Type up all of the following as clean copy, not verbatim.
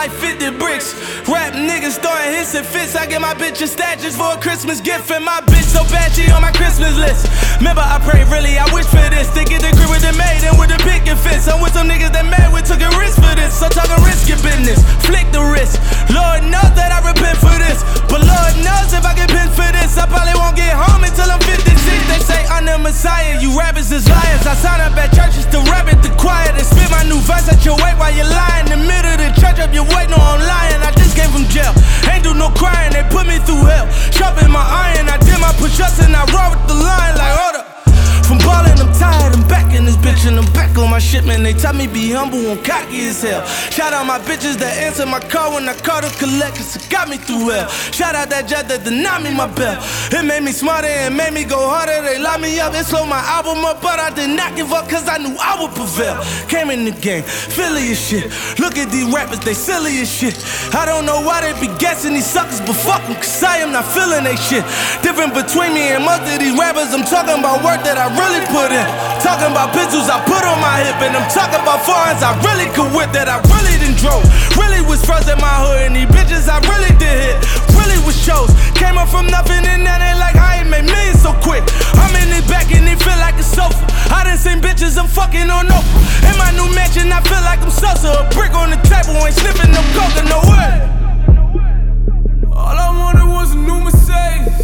like 50 bricks. Rap niggas throwing hits and fits. I get my bitch a statues for a Christmas gift. And my bitch so bad she on my Christmas list. Remember I prayed really, I wish for this. To get the grip with the maid and with the picket fits. I'm with some niggas that mad, we took a risk for this. So talking risky business, flick the wrist. Lord knows that I repent for this. But Lord knows if I get pinned for this, I probably won't get home until I'm 56. They say I'm the Messiah, you rappers is liars. I sign up at churches to rap at the choir. They spit my new verse at your weight while you're lying. In the middle of the church up your weight, no I'm lying. I just came from jail, ain't do no crying. They put me through hell, sharpen my iron. I did my push-ups and I roll with the line like hold up. From ballin', I'm tired, I'm back in this bitch and I'm back on my shit, man. They tell me be humble, I'm cocky as hell. Shout out my bitches that answer my call when I call to collect, cause it got me through hell. Shout out that jet that denied me my bell. It made me smarter and made me go harder. They locked me up, it slowed my album up, but I did not give up cause I knew I would prevail. Came in the game, Philly as shit. Look at these rappers, they silly as shit. I don't know why they be guessing these suckers, but fuck them, cause I am not feeling they shit. Different between me and most of these rappers, I'm talking about work that I really put in. Talking about pistols I put on my hip. And I'm talking about foreigns I really could whip, that I really done drove. Really was first in my hood. And these bitches I really did hit. Really was shows. Came up from nothing and now they like I ain't made millions so quick. I'm in it back and they feel like a sofa. I done seen bitches I'm fucking on Oprah. In my new mansion I feel like I'm Sosa. A brick on the table ain't sniffing no coke, no way. All I wanted was a new Mercedes.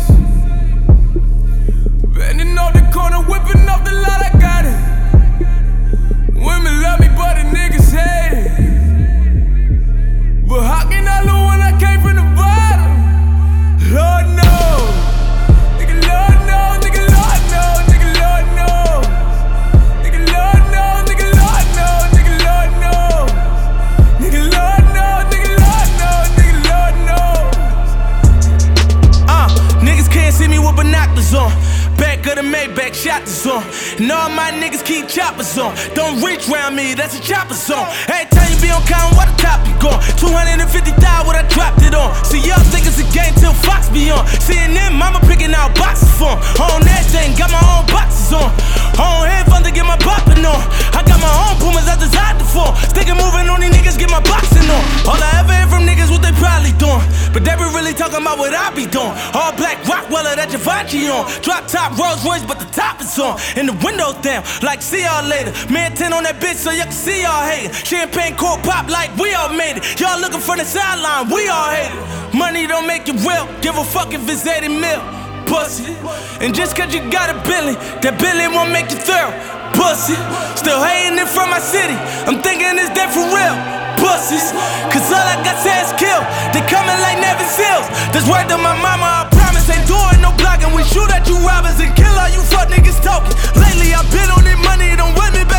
Bending off the corner, whipping off the lot, I got it. Women love me, but the niggas hate it. But how can I lose when I came from the bottom? Lord knows. Nigga, Lord knows, nigga, Lord knows, nigga, Lord knows. Nigga, Lord knows, nigga, Lord knows, nigga, Lord knows. Nigga, Lord knows, nigga, Lord knows, nigga, Lord knows. Niggas can't see me with binoculars on. Back of the Maybach, shot the zone. And all my niggas keep choppers on. Don't reach round me, that's a chopper song. Every time you be on count, what the top you gone? 250,000 what I dropped it on. See y'all think it's a game till Fox be on. CNN, mama picking out boxes for 'em. On everything, got my own boxes on. On headphones to get my bopping on. I got my own boomers I designed to form. Sticking moving on these niggas, get my boxing on. All I ever hear from niggas what they probably doing. But they be really talking about what I be doing. All black Rockweller that Givenchy on. Drop top Rolls Royce, but the top is on. And the windows down, like see y'all later. Man 10 on that bitch so y'all can see y'all hating. Champagne cork pop like we all made it. Y'all looking from the sideline, we all hate it. Money don't make it real, give a fuck if it's 80 mil. Pussy. And just cause you got a billion, that billion won't make you thorough. Pussy. Still hating it from my city, I'm thinking it's dead for real. Pussies. Cause all I got says kill, they coming like Navy SEALs. This word to my mama, I promise ain't doing no blocking. We shoot at you robbers and kill all you fuck niggas talking. Lately I've been on this money, don't wet me